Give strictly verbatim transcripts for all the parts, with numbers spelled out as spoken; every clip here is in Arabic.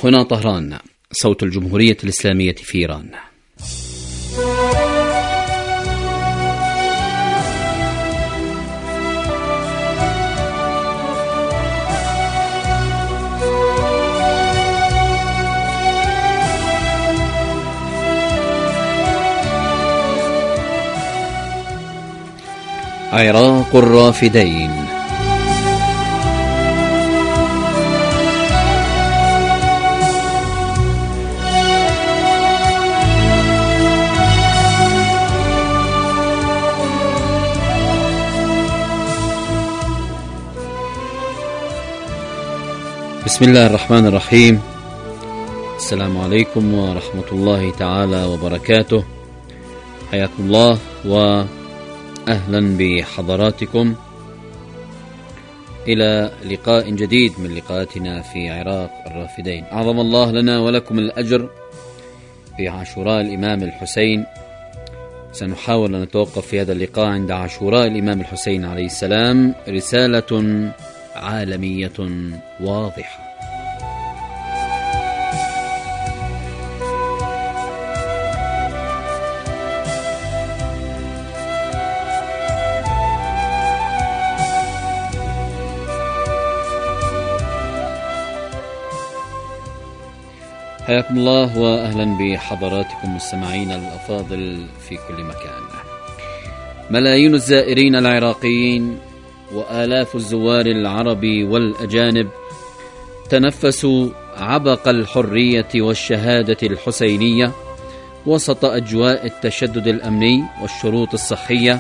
هنا طهران، صوت الجمهورية الإسلامية في إيران. عراق الرافدين. بسم الله الرحمن الرحيم. السلام عليكم ورحمة الله تعالى وبركاته. حياكم الله وأهلا بحضراتكم إلى لقاء جديد من لقاءاتنا في عراق الرافدين. أعظم الله لنا ولكم الأجر في عاشوراء الإمام الحسين. سنحاول أن نتوقف في هذا اللقاء عند عاشوراء الإمام الحسين عليه السلام، رسالة عالمية واضحة. حياكم الله وأهلا بحضراتكم مستمعين الأفاضل في كل مكان. ملايين الزائرين العراقيين وآلاف الزوار العرب والأجانب تنفسوا عبق الحرية والشهادة الحسينية وسط أجواء التشدد الأمني والشروط الصحية،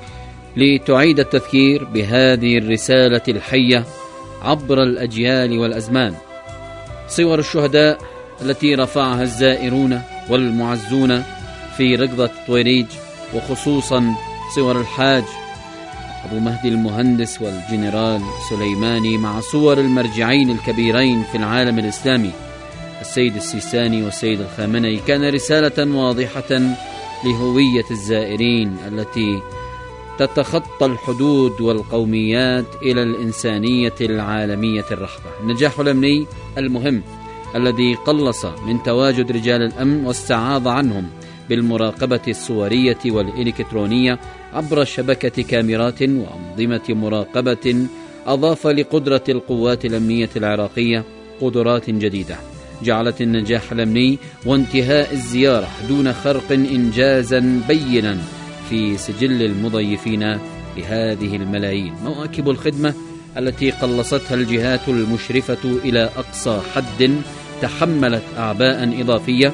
لتعيد التذكير بهذه الرسالة الحية عبر الأجيال والأزمان. صور الشهداء التي رفعها الزائرون والمعزون في ركضة طويريج، وخصوصا صور الحاج أبو مهدي المهندس والجنرال سليماني، مع صور المرجعين الكبيرين في العالم الإسلامي السيد السيستاني والسيد الخامنئي، كان رسالة واضحة لهوية الزائرين التي تتخطى الحدود والقوميات إلى الإنسانية العالمية الرحبة. النجاح الأمني المهم الذي قلص من تواجد رجال الأمن واستعاض عنهم بالمراقبة الصورية والإلكترونية عبر شبكة كاميرات وأنظمة مراقبة، أضاف لقدرة القوات الأمنية العراقية قدرات جديدة جعلت النجاح الأمني وانتهاء الزيارة دون خرق إنجازا بينا في سجل المضيفين لهذه الملايين. مواكب الخدمة التي قلصتها الجهات المشرفة إلى أقصى حد تحملت أعباء إضافية،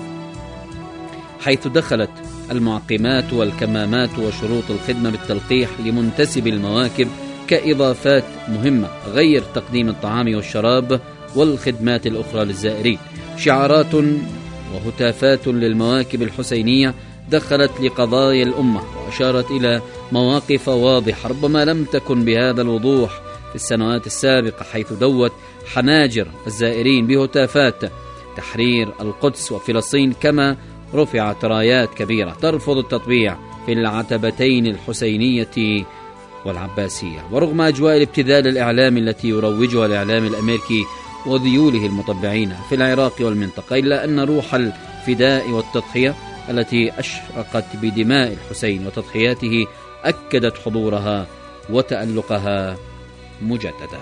حيث دخلت المعقمات والكمامات وشروط الخدمة بالتلقيح لمنتسب المواكب كإضافات مهمة، غير تقديم الطعام والشراب والخدمات الأخرى للزائرين. شعارات وهتافات للمواكب الحسينية دخلت لقضايا الأمة وأشارت إلى مواقف واضحة ربما لم تكن بهذا الوضوح في السنوات السابقة، حيث دوت حناجر الزائرين بهتافات تحرير القدس وفلسطين، كما رفعت رايات كبيرة ترفض التطبيع في العتبتين الحسينية والعباسية. ورغم أجواء الابتذال الإعلامي التي يروجها الإعلام الأمريكي وذيوله المطبعين في العراق والمنطقة، إلا أن روح الفداء والتضحية التي أشرقت بدماء الحسين وتضحياته أكدت حضورها وتألقها مجددا.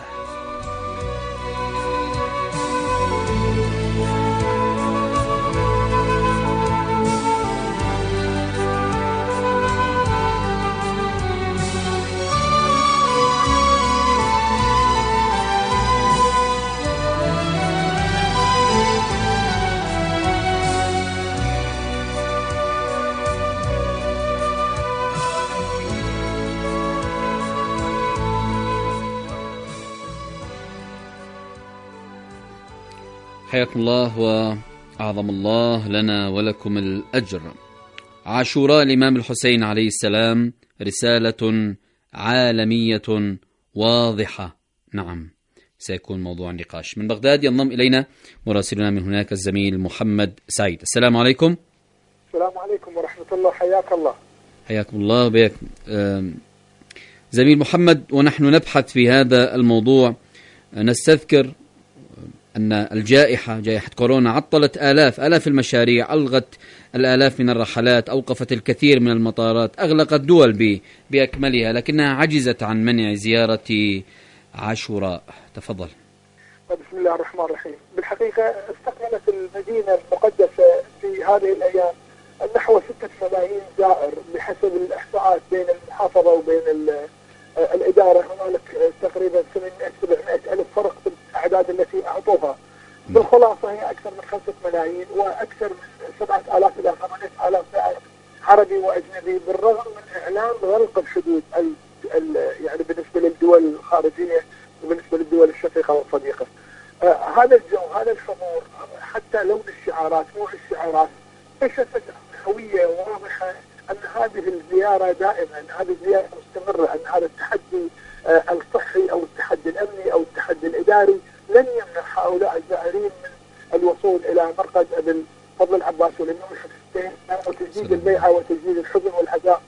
حياكم الله وأعظم الله لنا ولكم الأجر. عاشوراء الإمام الحسين عليه السلام، رسالة عالمية واضحة. نعم، سيكون موضوع النقاش. من بغداد ينضم إلينا مراسلنا من هناك الزميل محمد سعيد. السلام عليكم. السلام عليكم ورحمة الله. حياك الله. حياكم الله بك زميل محمد. ونحن نبحث في هذا الموضوع نستذكر أن الجائحة جائحة كورونا عطلت آلاف آلاف المشاريع، ألغت الآلاف من الرحلات، أوقفت الكثير من المطارات، أغلقت دول بأكملها، لكنها عجزت عن منع زيارة عاشوراء. تفضل. بسم الله الرحمن الرحيم. بالحقيقة استقبلت المدينة المقدسة في هذه الأيام نحو ستة ملايين زائر بحسب الإحصاءات بين المحافظة وبين الإدارة. هنالك تقريبا ثمانمائة سبعمائة ألف فرق في الأعداد التي أعطوها. بالخلاصة هي أكثر من خمسة ملايين وأكثر من سبعة آلاف إلى ثمانية آلاف زائر عربي وأجنبي، بالرغم من إعلان غلق الحدود ال ال يعني بالنسبة للدول الخارجية وبالنسبة للدول الشقيقة والصديقة. آه هذا الجو، هذا الحضور، حتى لون الشعارات، نوع الشعارات، كشفت هوية واضحة أن هذه الزيارة دائما، أن هذه الزيارة مستمرة، أن هذا التحدي آه الصحي أو التحدي الأمني أو التحدي الإداري لن يمنع هؤلاء الزائرين من الوصول إلى مرقد ابن فضل العباس والإمام الحسين وتجديد البيعة وتجديد الحزن والعزاء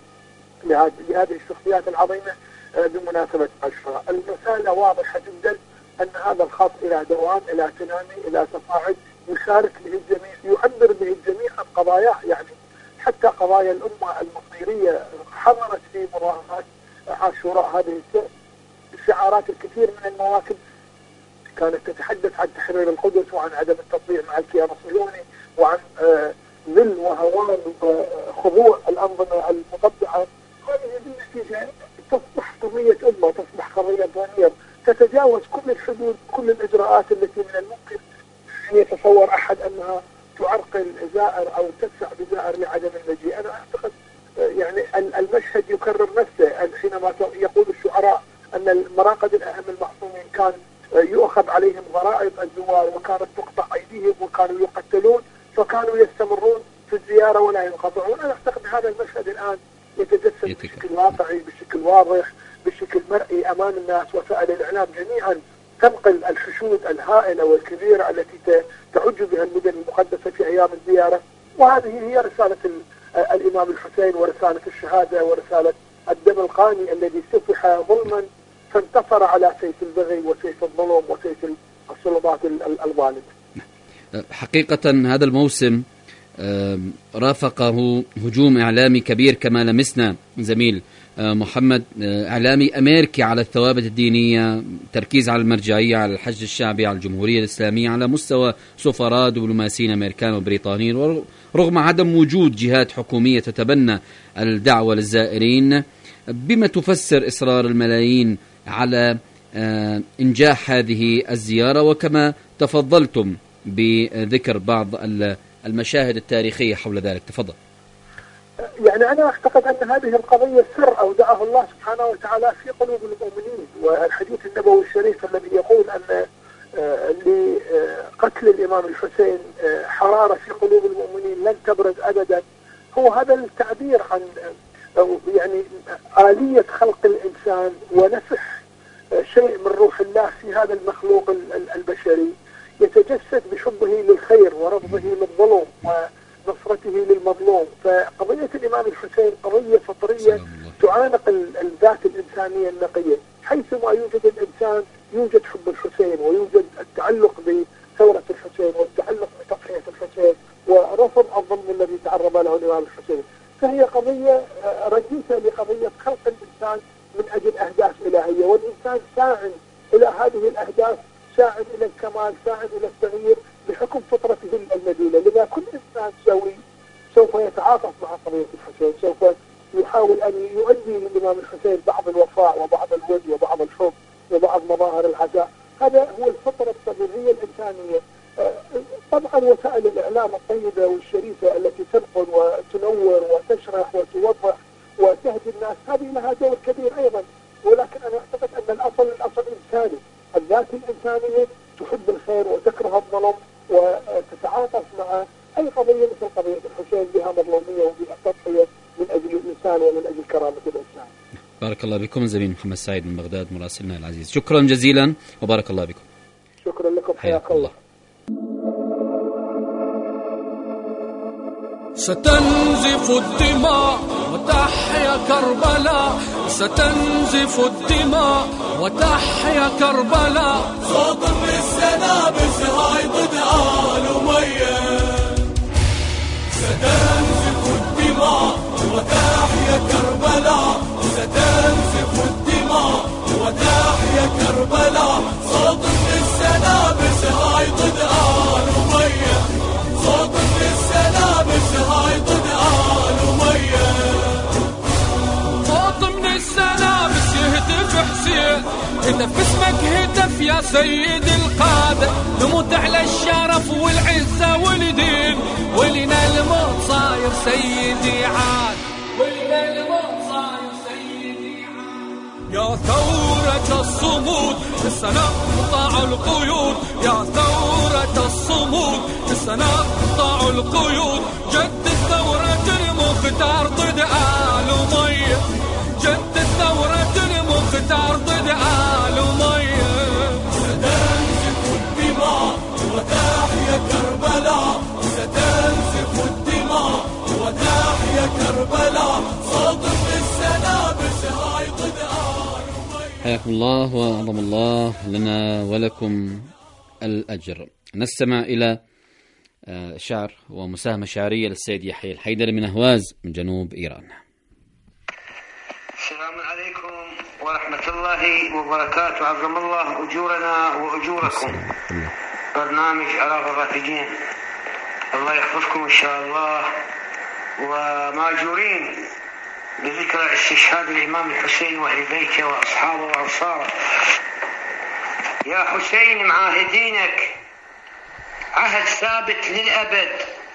لهذه الشخصيات العظيمة آه بمناسبة عاشوراء. المسألة واضحة جدا أن هذا الخط إلى دوام، إلى تنامي، إلى تصاعد، يشارك به الجميع، يعبر به الجميع عن قضاياه، يعني حتى قضايا الأمة المصيرية حضرت في مراهنات عاشوراء هذه السنة. شعارات الكثير من المواكب كانت تتحدث عن تحرير القدس وعن عدم التطبيع مع الكيان الصهيوني وعن ذل وهوان وخضوع الأنظمة المطبعة. هذه بالنتيجة تصبح قضية أمة، تصبح قضية ضمير، تتجاوز كل الحدود، كل الإجراءات التي من الممكن أن يتصور أحد أنها تعرقل زائر أو تدفع بزائر لعدم المجيء. أنا أعتقد يعني المشهد يكرر نفسه حينما يقول الشعراء أن المراقد الأهم المعصومين كان يؤخذ عليهم ضرائب الزوار وكانت تقطع أيديهم وكانوا يقتلون، فكانوا يستمرون في الزيارة ولا ينقطعون. أنا أعتقد هذا المشهد الآن يتجسد بشكل واقعي، بشكل واضح، بشكل مرئي أمام الناس. وسائل الإعلام جميعا تنقل الحشود الهائلة والكبيرة التي تعج بها المدن المقدسة في أيام الزيارة، وهذه هي رسالة الإمام الحسين ورسالة الشهادة ورسالة الدم القاني الذي سفح ظلما فانتصر على سيف البغي وسيف الظلم وسيف السلطات الظالمة. حقيقة هذا الموسم رافقه هجوم إعلامي كبير كما لمسنا زميل محمد، إعلامي أمريكي على الثوابت الدينية، تركيز على المرجعية، على الحج الشعبي، على الجمهورية الإسلامية، على مستوى سفراء دبلوماسيين أمريكان وبريطانيين، رغم عدم وجود جهات حكومية تتبنى الدعوة للزائرين. بما تفسر إصرار الملايين على إنجاح هذه الزيارة، وكما تفضلتم بذكر بعض المشاهد التاريخية حول ذلك؟ تفضل. يعني أنا أعتقد أن هذه القضية سر أودعه الله سبحانه وتعالى في قلوب المؤمنين، والحديث النبوي الشريف الذي يقول أن لقتل الإمام الحسين حرارة في قلوب المؤمنين لن تبرد أبدا، هو هذا التعبير عن يعني آلية خلق الإنسان ونفح شيء من روح الله في هذا المخلوق البشري، يتجسد بحبه للخير ورفضه للظلم ونصرته للمظلوم. فقضية الإمام الحسين قضية فطرية تعانق الذات الإنسانية النقية، حيثما يوجد الإنسان يوجد حب الحسين ويوجد التعلق بثورة الحسين والتعلق بتضحية الحسين ورفض الظلم الذي تعرض له الإمام الحسين. فهي قضية رجيسة لقضية خلق الإنسان من أجل أهداف إلهية، والإنسان ساعٍ إلى هذه الأهداف، ساعٍ إلى الكمال، ساعٍ إلى التغيير بحكم فطرته النبيلة. لذا كل إنسان سوي سوف يتعاطف مع قضية الحسين، سوف يحاول أن يؤدي للإمام الحسين بعض الوفاء وبعض الود وبعض الحب وبعض مظاهر العزاء. هذا هو الفطرة الطبيعية الإنسانية. طبعا وسائل الإعلام الطيبة والشريفة التي تنقل وتنور وتشرح وتوضح وتهدي الناس هذه لها دور كبير أيضا، ولكن أنا أعتقد أن الأصل الأصل إنساني، الذات الإنسانية تحب الخير وتكره الظلم وتتعاطف مع أي قضية مثل قضية الحسين بها مظلومية وبها تضحية من أجل الإنسان ومن أجل كرامة الإنسان. بارك الله بكم زميل محمد سعيد من بغداد مراسلنا العزيز، شكرا جزيلا وبارك الله بكم. شكرا لكم، حياك الله. ستنزف الدماء وتحيا كربلاء، ستنزف الدماء وتحيا كربلاء. صوت من السنابس هاي ضد آل أمية، ستنزف الدماء وتحيا كربلاء، ستنزف الدماء وتحيا كربلاء. صوت من السنابس هاي ضد آل أمية، صوت من السنابس هاي ضد آل أمية. صوت من السنابس يهتف حسين، هتف اسمك هتف يا سيد القادة، نموت على الشرف والعزة والدين، ولنا الموت صاير سيدي عاد، ولنا الموت صاير سيدي عاد. يا ثورة الصمود سنقطع القيود، يا ثورة الصمود سنقطع القيود. جدد ثورة المختار ضد آل أمية، جدد ثورة المختار ضد آل أمية. ستنزف الدماء وتحيا كربلاء، ستنزف الدماء وتحيا كربلاء. صوت من السنابس هاي ضد آل أمية. حياكم الله وأعظم الله لنا ولكم الأجر. نستمع إلى شعر ومساهمة شعرية للسيد يحيى الحيدري من أهواز من جنوب إيران. السلام عليكم ورحمة الله وبركاته. عظم الله أجورنا وأجوركم. برنامج آراء الرافدين، الله يحفظكم إن شاء الله، وماجورين بذكرى استشهاد الإمام الحسين وأهل بيته وأصحابه وأنصاره. يا حسين معاهدينك عهد ثابت للأبد،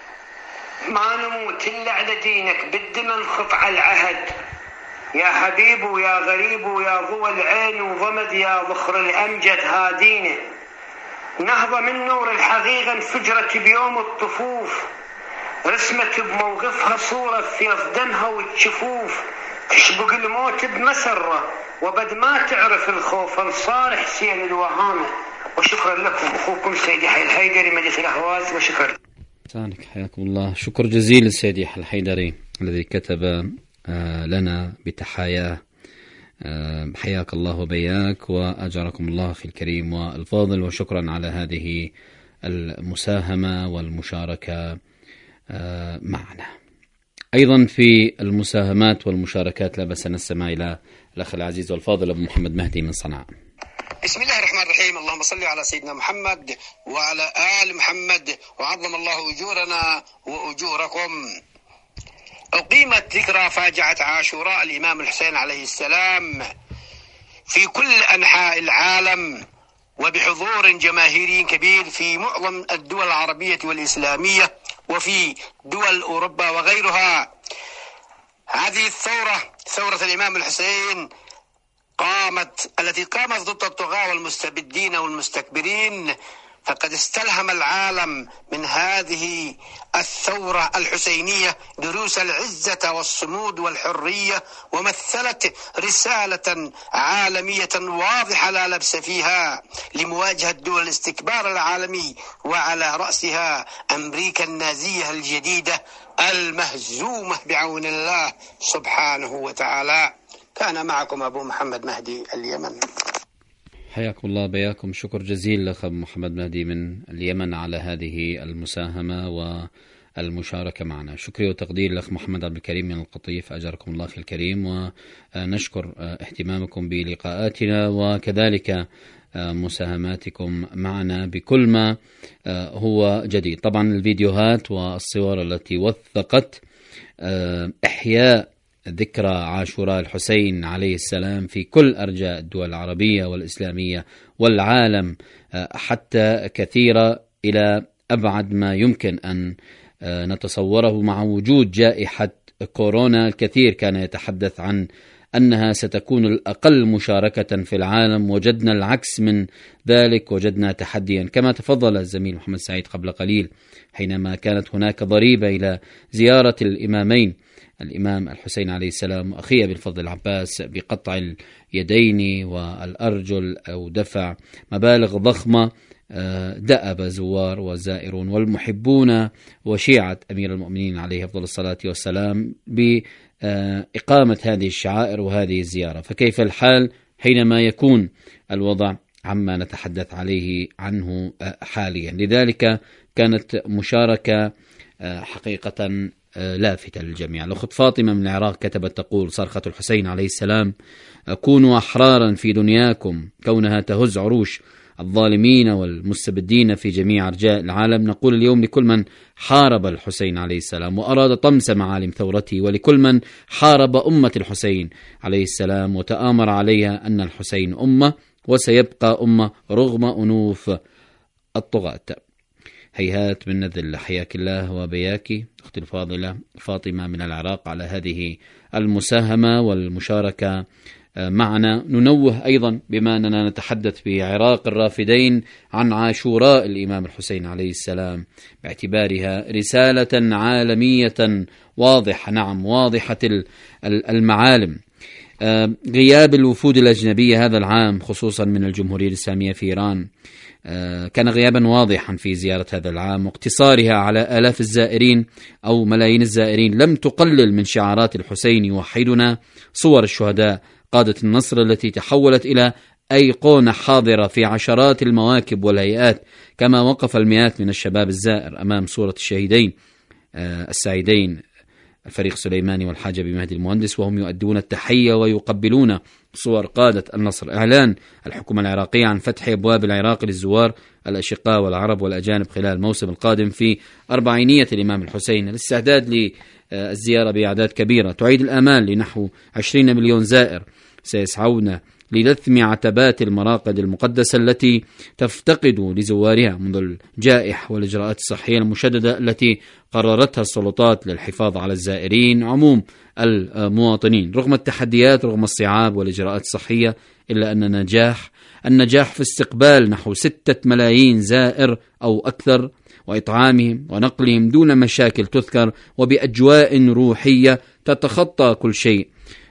ما نموت إلا على دينك، بدنا نخط على العهد. يا حبيب ويا غريب ويا ضوى العين وضمد يا ذخر الأمجد هادينا. نهضة من نور الحقيقة انفجرت بيوم الطفوف، رسمت بموقفها صورة في أفدنها والشفوف، تشبق الموت بمسرة وبد ما تعرف الخوف، انصار حسين الوهامة. وشكرا لكم، أخوكم سيد يحيى الحيدري مجلس الأهواز، وشكرا. سانك حياكم الله. شكر جزيل للسيد يحيى الحيدري الذي كتب لنا بتحاياه. حياك الله وبياك وأجركم الله في الكريم والفاضل، وشكرا على هذه المساهمة والمشاركة معنا. أيضا في المساهمات والمشاركات لا بأس نستمع إلى الأخ العزيز والفاضل أبو محمد مهدي من صنعاء. بسم الله الرحمن الرحيم. اللهم صل على سيدنا محمد وعلى آل محمد، وعظم الله أجورنا وأجوركم. أقيمت ذكرى فاجعة عاشوراء الإمام الحسين عليه السلام في كل أنحاء العالم، وبحضور جماهيري كبير في معظم الدول العربية والإسلامية وفي دول أوروبا وغيرها. هذه الثورة، ثورة الإمام الحسين، قامت التي قامت ضد الطغاة والمستبدين والمستكبرين، فقد استلهم العالم من هذه الثورة الحسينية دروس العزة والصمود والحرية، ومثلت رسالة عالمية واضحة لا لبس فيها لمواجهة دول الاستكبار العالمي، وعلى رأسها أمريكا النازية الجديدة المهزومة بعون الله سبحانه وتعالى. كان معكم أبو محمد مهدي اليمن. حياكم الله بياكم. شكر جزيل لأخ محمد مهدي من اليمن على هذه المساهمة والمشاركة معنا. شكري وتقدير لأخ محمد عبد الكريم من القطيف، أجركم الله في الكريم، ونشكر اهتمامكم بلقاءاتنا وكذلك مساهماتكم معنا بكل ما هو جديد. طبعا الفيديوهات والصور التي وثقت إحياء ذكرى عاشوراء الحسين عليه السلام في كل أرجاء الدول العربية والإسلامية والعالم حتى كثيرة إلى أبعد ما يمكن أن نتصوره. مع وجود جائحة كورونا الكثير كان يتحدث عن أنها ستكون الأقل مشاركة في العالم، وجدنا العكس من ذلك، وجدنا تحديا كما تفضل الزميل محمد سعيد قبل قليل حينما كانت هناك ضريبة إلى زيارة الإمامين الإمام الحسين عليه السلام وأخيه بالفضل العباس بقطع اليدين والأرجل أو دفع مبالغ ضخمة. دأب زوار وزائرون والمحبون وشيعة أمير المؤمنين عليه أفضل الصلاة والسلام بإقامة هذه الشعائر وهذه الزيارة. فكيف الحال حينما يكون الوضع عما نتحدث عليه عنه حاليا. لذلك كانت مشاركة حقيقة لافتة للجميع. الأخت فاطمة من العراق كتبت تقول: صرخة الحسين عليه السلام: كونوا أحرارا في دنياكم، كونها تهز عروش الظالمين والمستبدين في جميع أرجاء العالم. نقول اليوم لكل من حارب الحسين عليه السلام وأراد طمس معالم ثورته، ولكل من حارب أمة الحسين عليه السلام وتآمر عليها، أن الحسين أمة وسيبقى أمة رغم أنوف الطغاة. هيهات من نذل. حياك الله وبياك أختي الفاضلة فاطمة من العراق على هذه المساهمة والمشاركة معنا. ننوه أيضا بما أننا نتحدث في عراق الرافدين عن عاشوراء الإمام الحسين عليه السلام باعتبارها رسالة عالمية واضحة، نعم واضحة المعالم. غياب الوفود الأجنبية هذا العام خصوصا من الجمهورية الإسلامية في إيران كان غيابا واضحا في زيارة هذا العام، واقتصارها على آلاف الزائرين أو ملايين الزائرين لم تقلل من شعارات الحسين يوحدنا، صور الشهداء قادة النصر التي تحولت إلى أيقونة حاضرة في عشرات المواكب والهيئات، كما وقف المئات من الشباب الزائر أمام صورة الشهيدين السعيدين الفريق سليماني والحاج بمهدي المهندس وهم يؤدون التحية ويقبلون صور قادة النصر. إعلان الحكومة العراقية عن فتح أبواب العراق للزوار الأشقاء والعرب والأجانب خلال الموسم القادم في أربعينية الإمام الحسين، الاستعداد للزيارة بأعداد كبيرة تعيد الآمال لنحو عشرين مليون زائر سيسعون للثم عتبات المراقد المقدسة التي تفتقد لزوارها منذ الجائحة والإجراءات الصحية المشددة التي قررتها السلطات للحفاظ على الزائرين عموم المواطنين. رغم التحديات، رغم الصعاب والإجراءات الصحية، إلا أن النجاح النجاح في استقبال نحو ستة ملايين زائر أو أكثر وإطعامهم ونقلهم دون مشاكل تذكر وبأجواء روحية تتخطى كل شيء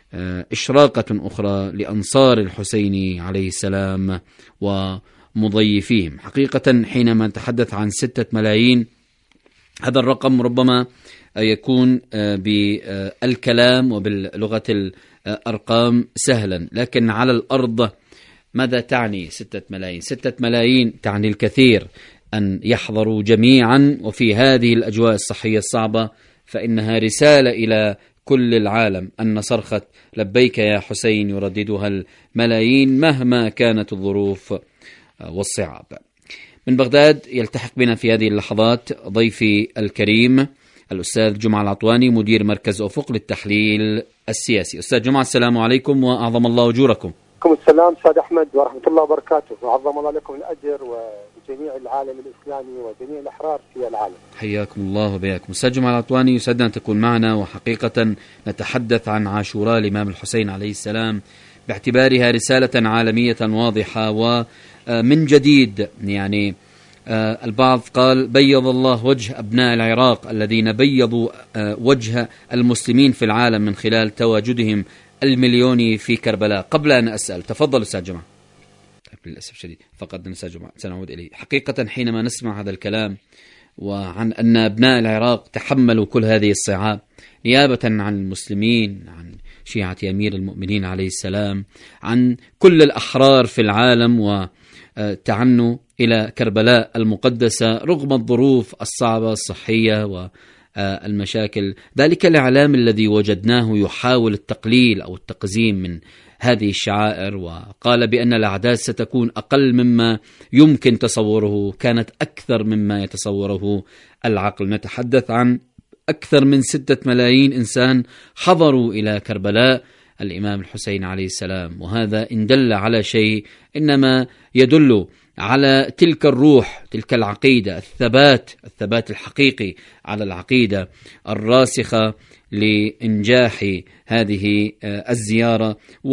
إشراقة أخرى لأنصار الحسين عليه السلام ومضيفيهم. حقيقة حينما نتحدث عن ستة ملايين هذا الرقم ربما يكون بالكلام وباللغة الأرقام سهلا، لكن على الأرض ماذا تعني ستة ملايين؟ ستة ملايين تعني الكثير أن يحضروا جميعا، وفي هذه الأجواء الصحية الصعبة فإنها رسالة إلى كل العالم أن صرخة لبيك يا حسين يرددها الملايين مهما كانت الظروف والصعاب. من بغداد يلتحق بنا في هذه اللحظات ضيفي الكريم الأستاذ جمعة العطواني مدير مركز أفق للتحليل السياسي. أستاذ جمعة السلام عليكم وأعظم الله أجوركم. عليكم السلام أستاذ أحمد ورحمة الله وبركاته، وعظم الله لكم الأجر وجميع العالم الإسلامي وجميع الأحرار في العالم. حياكم الله وبياكم. أستاذ جمعة العطواني يسعدنا أن تكون معنا، وحقيقة نتحدث عن عاشوراء الإمام الحسين عليه السلام باعتبارها رسالة عالمية واضحة ومن جديد. يعني البعض قال بيض الله وجه أبناء العراق الذين بيضوا وجه المسلمين في العالم من خلال تواجدهم المليوني في كربلاء. قبل أن أسأل تفضل أستاذ جمعة. للأسف شديد فقدنا أستاذ جمعة، سنعود إليه. حقيقة حينما نسمع هذا الكلام وعن أن أبناء العراق تحملوا كل هذه الصعاب نيابة عن المسلمين، عن شيعة أمير المؤمنين عليه السلام، عن كل الأحرار في العالم، وتعنوا إلى كربلاء المقدسة رغم الظروف الصعبة الصحية والمشاكل. ذلك الإعلام الذي وجدناه يحاول التقليل أو التقزيم من هذه الشعائر، وقال بأن الأعداد ستكون أقل مما يمكن تصوره، كانت أكثر مما يتصوره العقل. نتحدث عن أكثر من ستة ملايين إنسان حضروا إلى كربلاء الإمام الحسين عليه السلام، وهذا إن دل على شيء إنما يدل على تلك الروح، تلك العقيدة، الثبات الثبات الحقيقي على العقيدة الراسخة لإنجاح هذه الزيارة.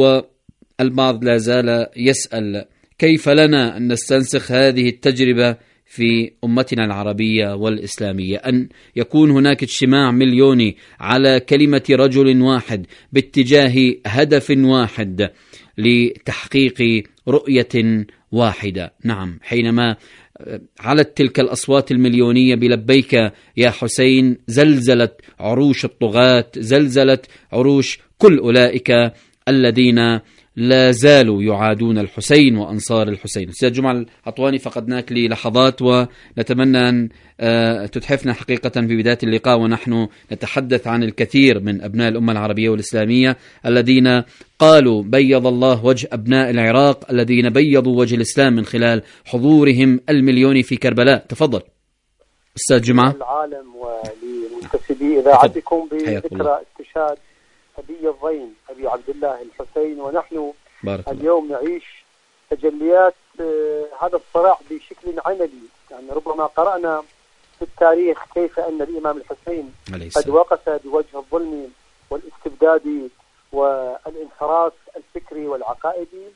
والبعض لا زال يسأل كيف لنا أن نستنسخ هذه التجربة في أمتنا العربية والإسلامية، أن يكون هناك اجتماع مليوني على كلمة رجل واحد باتجاه هدف واحد لتحقيق رؤية واحدة. نعم، حينما علت تلك الأصوات المليونية بلبيك يا حسين زلزلت عروش الطغاة، زلزلت عروش كل أولئك الذين لا زالوا يعادون الحسين وأنصار الحسين. أستاذ جمعة العطواني، فقدناك للحظات ونتمنى أن تتحفنا حقيقة في بداية اللقاء ونحن نتحدث عن الكثير من أبناء الأمة العربية والإسلامية الذين قالوا بيض الله وجه أبناء العراق، الذين بيضوا وجه الإسلام من خلال حضورهم المليوني في كربلاء. تفضل أستاذ جمعة. العالم ولمنتسبي إذاعتكم بذكرى استشهاد أبي الضين أبي عبد الله الحسين، ونحن اليوم نعيش تجليات هذا الصراع بشكل عملي. يعني ربما قرأنا في التاريخ كيف أن الإمام الحسين قد وقف بوجه الظلم والاستبداد والانحراف الفكري والعقائدي،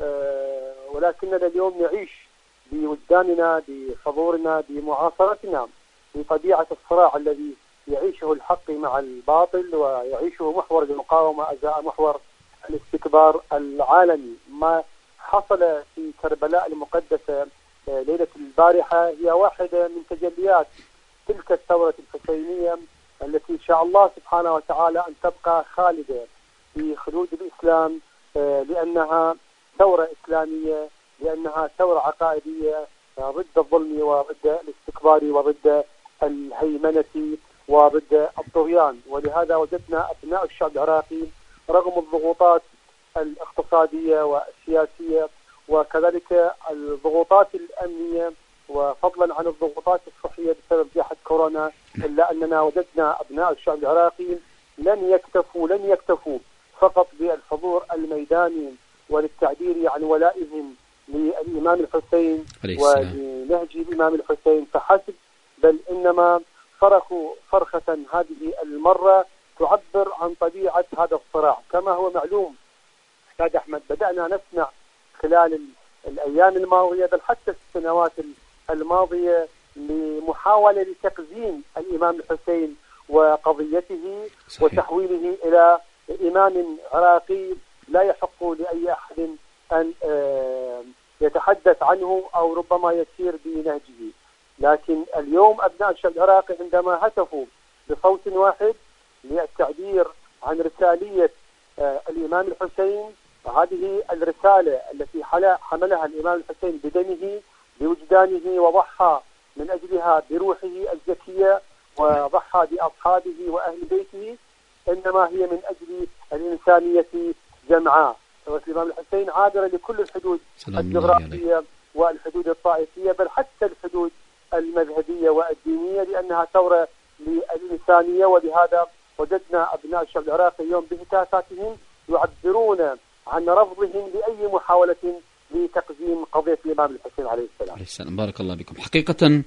ولكننا اليوم نعيش بوجداننا بحضورنا بمعاصرتنا بطبيعة الصراع الذي يعيشه الحق مع الباطل ويعيشه محور المقاومة أزاء محور الاستكبار العالمي. ما حصل في كربلاء المقدسة ليلة البارحة هي واحدة من تجليات تلك الثورة الحسينية التي إن شاء الله سبحانه وتعالى أن تبقى خالدة في خلود الإسلام، لأنها ثورة إسلامية، لأنها ثورة عقائدية ضد الظلم وضد الاستكبار وضد الهيمنة وضد الطغيان. ولهذا وجدنا أبناء الشعب العراقي رغم الضغوطات الاقتصادية والسياسية وكذلك الضغوطات الأمنية وفضلا عن الضغوطات الصحية بسبب جائحة كورونا، إلا أننا وجدنا أبناء الشعب العراقي لن يكتفوا لن يكتفوا فقط بالحضور الميداني وللتعبير عن ولائهم للإمام الحسين ولنهج الإمام الحسين فحسب، بل إنما صرخوا صرخة هذه المرة تعبر عن طبيعة هذا الصراع. كما هو معلوم أستاذ أحمد، بدأنا نسمع خلال الأيام الماضية بل حتى السنوات الماضية لمحاولة لتقزيم الإمام الحسين وقضيته صحيح. وتحويله إلى إمام عراقي لا يحق لأي أحد أن يتحدث عنه أو ربما يسير بنهجه. لكن اليوم أبناء الشعب العراقي عندما هتفوا بصوت واحد للتعبير عن رسالية الإمام الحسين، هذه الرسالة التي حملها الإمام الحسين بدمه بوجدانه وضحى من أجلها بروحه الزكية وضحى بأصحابه وأهل بيته، إنما هي من أجل الإنسانية جمعاء. الإمام الحسين عابر لكل الحدود الجغرافية والحدود الطائفية بل حتى الحدود المذهبية والدينية، لأنها ثورة للإنسانية. ولهذا وجدنا أبناء الشعب العراقي اليوم بهتافاتهم يعبرون عن رفضهم لأي محاولة لتقزيم قضية الإمام الحسين عليه السلام. عليه السلام. بارك الله بكم. حقيقة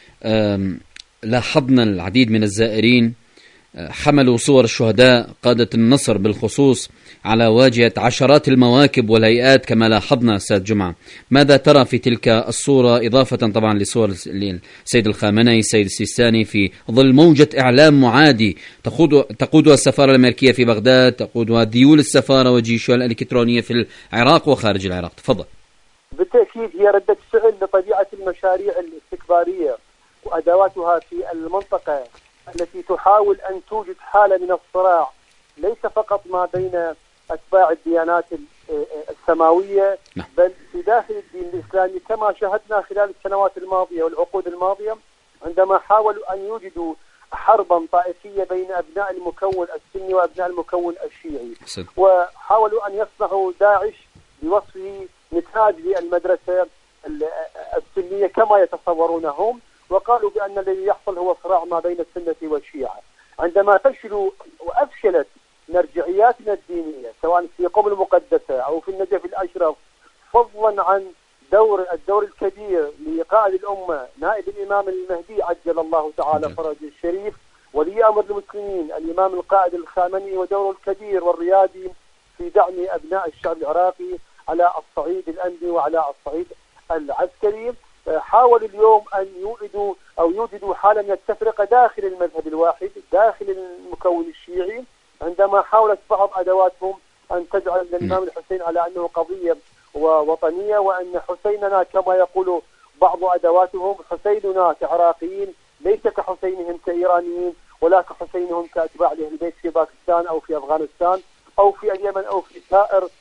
لاحظنا العديد من الزائرين حملوا صور الشهداء قادة النصر بالخصوص على واجهة عشرات المواكب والهيئات كما لاحظنا. أستاذ جمعة، ماذا ترى في تلك الصورة إضافة طبعا لصور السيد الخامنئي السيد السيستاني في ظل موجة إعلام معادي تقود تقودها السفارة الأمريكية في بغداد، تقودها ديول السفارة وجيشها الإلكترونية في العراق وخارج العراق؟ تفضل. بالتأكيد هي ردة فعل لطبيعة المشاريع الاستكبارية وأدواتها في المنطقة التي تحاول أن توجد حالة من الصراع ليس فقط ما بين أتباع الديانات السماوية بل في داخل الدين الإسلامي، كما شاهدنا خلال السنوات الماضية والعقود الماضية عندما حاولوا أن يوجدوا حربا طائفية بين أبناء المكون السني وأبناء المكون الشيعي، وحاولوا أن يصنعوا داعش بوصفه نتاج للمدرسة السنية كما يتصورون هم، وقالوا بأن الذي يحصل هو صراع ما بين السنة والشيعة. عندما فشلوا وأفشلت مرجعياتنا الدينية سواء في قم المقدسة أو في النجف الأشرف، فضلا عن دور الدور الكبير لقائد الأمة نائب الإمام المهدي عجل الله تعالى فرجه الشريف ولي أمر المسلمين الإمام القائد الخامنئي ودوره الكبير والريادي في دعم أبناء الشعب العراقي على الصعيد الأمني وعلى الصعيد العسكري، حاولوا اليوم أن يوجدوا أو يوجدوا حالة من التفرقة داخل المذهب الواحد داخل المكون الشيعي، عندما حاولت بعض أدواتهم أن تجعل الإمام الحسين على أنه قضية ووطنية، وأن حسيننا كما يقول بعض أدواتهم حسيننا كعراقيين ليس كحسينهم كإيرانيين ولا كحسينهم كأتباع أهل البيت في باكستان أو في أفغانستان أو في اليمن أو في سائر الدول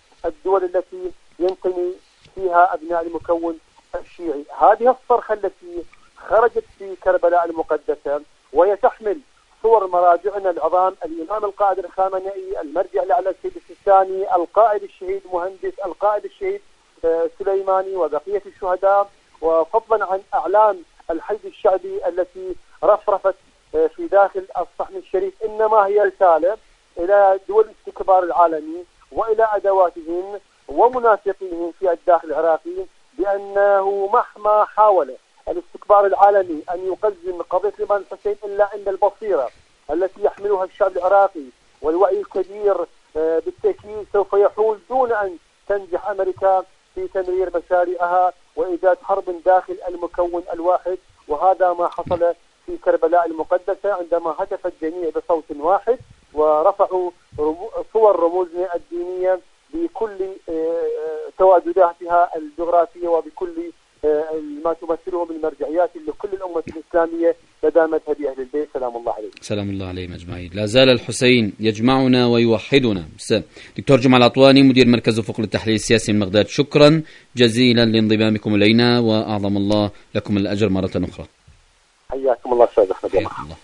الدول التي ينتمي فيها أبناء المكون الشيعي. هذه الصرخة التي خرجت في كربلاء المقدسة وهي تحمل صور مراجعنا العظام، الإمام القائد الخامنئي، المرجع الأعلى السيد السيستاني، القائد الشهيد مهندس، القائد الشهيد سليماني وبقية الشهداء، وفضلا عن أعلام الحشد الشعبي التي رفرفت في داخل الصحن الشريف، إنما هي رسالة إلى دول الاستكبار العالمي وإلى أدواتهم ومنافقيهم في الداخل العراقي بأنه مهما حاول الاستكبار العالمي أن يقزم قضية الإمام الحسين إلا أن البصيرة التي يحملها الشعب العراقي والوعي الكبير بالتأكيد سوف يحول دون أن تنجح أمريكا في تمرير مشاريعها وإيجاد حرب داخل المكون الواحد. وهذا ما حصل في كربلاء المقدسة عندما هتف الجميع بصوت واحد ورفعوا صور رموزنا الدينية بكل تواجداتها الجغرافية وبكل ما تمثله من مرجعيات لكل الأمة الإسلامية لدى مذهب أهل البيت سلام الله عليهم. سلام الله عليهم أجمعين. لا زال الحسين يجمعنا ويوحدنا. دكتور جمعة العطواني مدير مركز أفق للتحليل السياسي من بغداد، شكرا جزيلا لانضمامكم إلينا وأعظم الله لكم الأجر مرة أخرى. حياكم الله أستاذ أحمد. حياكم الله.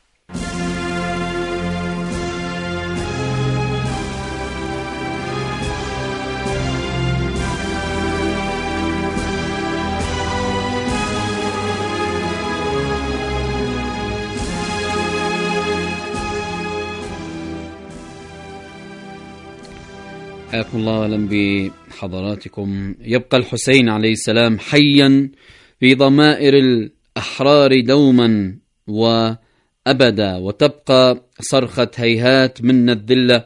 حياكم الله، أهلا بحضراتكم. يبقى الحسين عليه السلام حيا في ضمائر الأحرار دوما وأبدا، وتبقى صرخة هيهات من الذلة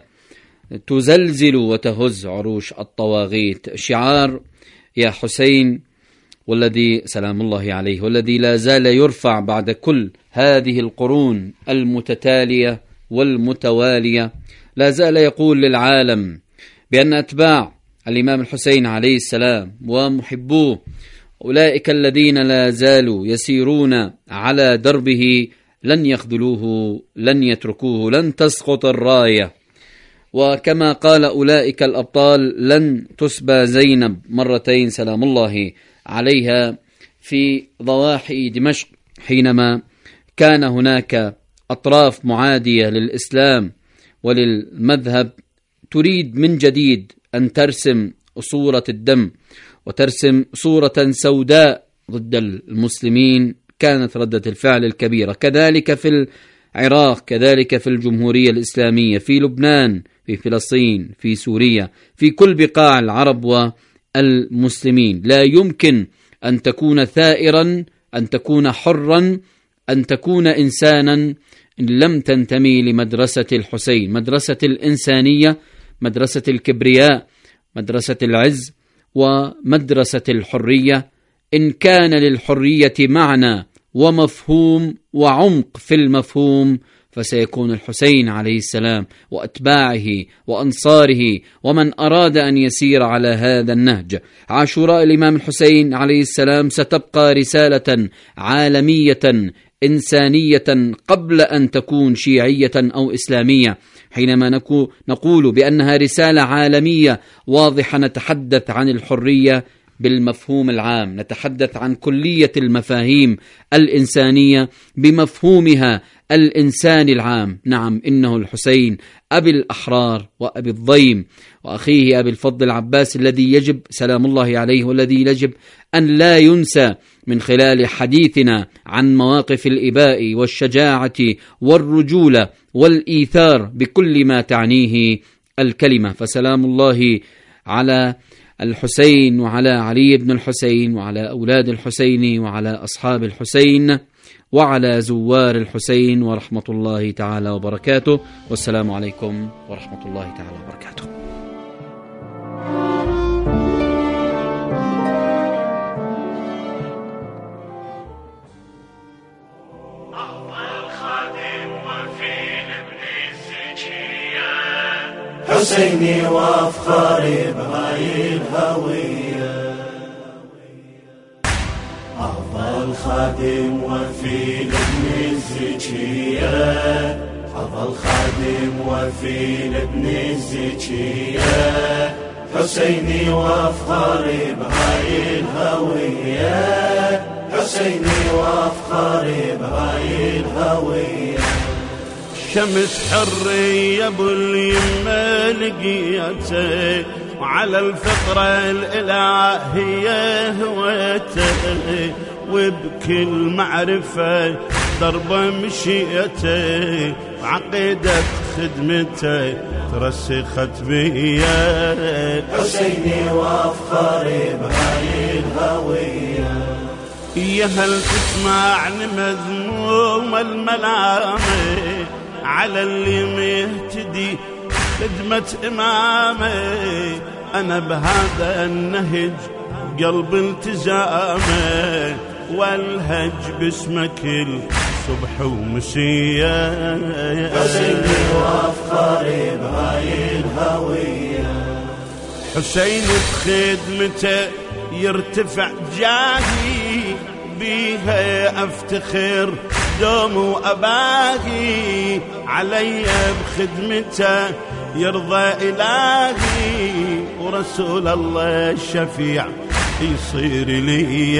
تزلزل وتهز عروش الطواغيت. شعار يا حسين والذي سلام الله عليه والذي لا زال يرفع بعد كل هذه القرون المتتالية والمتوالية، لا زال يقول للعالم بأن أتباع الإمام الحسين عليه السلام ومحبوه أولئك الذين لا زالوا يسيرون على دربه لن يخذلوه، لن يتركوه، لن تسقط الراية. وكما قال أولئك الأبطال لن تسبى زينب مرتين سلام الله عليها في ضواحي دمشق حينما كان هناك أطراف معادية للإسلام وللمذهب تريد من جديد أن ترسم صورة الدم وترسم صورة سوداء ضد المسلمين. كانت ردة الفعل الكبيرة كذلك في العراق، كذلك في الجمهورية الإسلامية، في لبنان، في فلسطين، في سوريا، في كل بقاع العرب والمسلمين. لا يمكن أن تكون ثائرا، أن تكون حرا، أن تكون إنسانا إن لم تنتمي لمدرسة الحسين، مدرسة الإنسانية، مدرسة الكبرياء، مدرسة العز، ومدرسة الحرية. إن كان للحرية معنى ومفهوم وعمق في المفهوم فسيكون الحسين عليه السلام وأتباعه وأنصاره ومن أراد أن يسير على هذا النهج. عاشوراء الإمام الحسين عليه السلام ستبقى رسالة عالمية إنسانية قبل أن تكون شيعية أو إسلامية. حينما نقول بأنها رسالة عالمية واضحة نتحدث عن الحرية بالمفهوم العام، نتحدث عن كلية المفاهيم الإنسانية بمفهومها الإنساني العام. نعم، إنه الحسين أبي الأحرار وأبي الضيم وأخيه أبي الفضل العباس الذي يجب سلام الله عليه والذي يجب أن لا ينسى من خلال حديثنا عن مواقف الإباء والشجاعة والرجولة والإيثار بكل ما تعنيه الكلمة. فسلام الله على الحسين وعلى علي بن الحسين وعلى أولاد الحسين وعلى أصحاب الحسين وعلى زوار الحسين ورحمة الله تعالى وبركاته. والسلام عليكم ورحمة الله تعالى وبركاته. حسيني وافخاري بهاي الهوية، أفضل خادم وفي لابن الزكية، أفضل خادم وفي لابن الزكية. حسيني وافخاري بهاي الهوية، حسيني وافخاري بهاي الهوية. شمس حرية ابو اليمة لقيته، وعلى الفطرة الإلهية هويته، وبكل معرفة دربه مشيته، وعقيدة خدمته ترسخت بيا. حسيني وافخاري بهاي الهوية. يا هل تسمعني مذموم الملامة على اللي مهتدي خدمة إمامي، أنا بهذا النهج قلب التزامه، والهج باسمك الصبح ومسيا. حسيني وافخاري بهاي الهوية. حسين بخدمته يرتفع جاهي، بيها افتخر دوم واباهي، علي بخدمته يرضى إلهي، ورسول الله الشفيع يصير لي.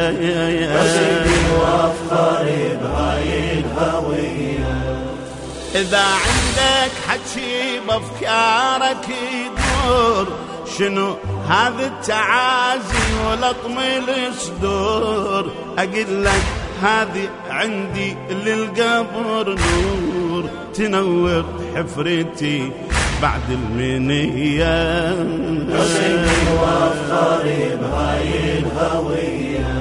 حسيني وافخاري بهاي الهوية. إذا عندك حكي بأفكارك يدور، شنو هذا التعازي ولطم الصدور، أقول لك هذه عندي للقبر نور، تنور حفرتي بعد المنية. حسيني وافخاري بهاي الهوية.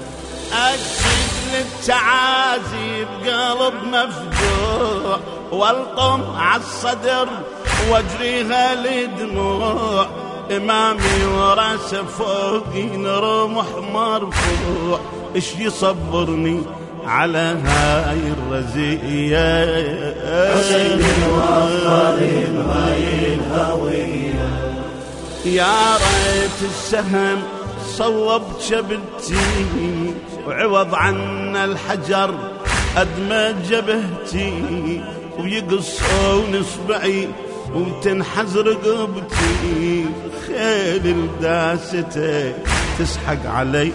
أكشف للتعازي بقلب مفجوع، والطم عالصدر واجريها لدموع، إمامي وراسه فوقي رمح مرفوع، إيش يصبرني على هاي الرزية. حسيني وافخاري بهاي الهوية. يا ريت السهم صوب شبتي، وعوض عنا الحجر أدمى جبهتي، ويقصون اصبعي وتنحز رقبتي، خيل الداسته تسحق علي.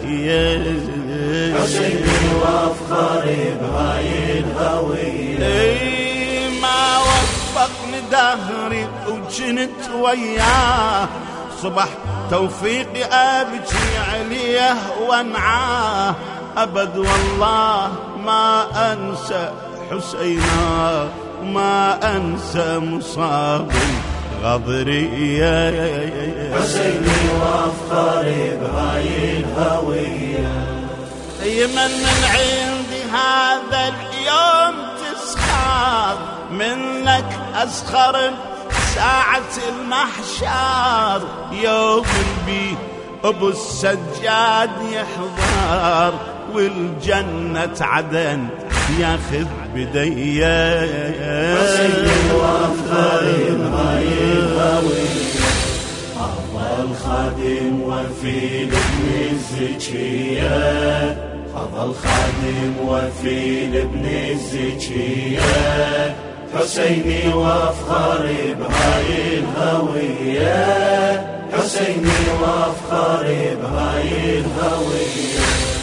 حسيني وافخاري بهاي الهوية. اي ما وفقني دهري وجنت وياه، صبح توفيقي ابكي عليه وانعاه، ابد والله ما انسى حسينا، ما انسى مصاب غضرية. حسيني وافخاري بهاي الهوية. يمن من عندي هذا اليوم تسخر، منك اسخر ساعة المحشر، يوم البي ابو السجاد يحضر، والجنة عدن ياخذ بديا. حسيني وافخاري بهاي الهوية. أفضل خادم وفي لابن الزكية، أفضل خادم وفي لابن الزكية. حسيني وافخاري بهاي الهوية. حسيني وافخاري بهاي الهوية.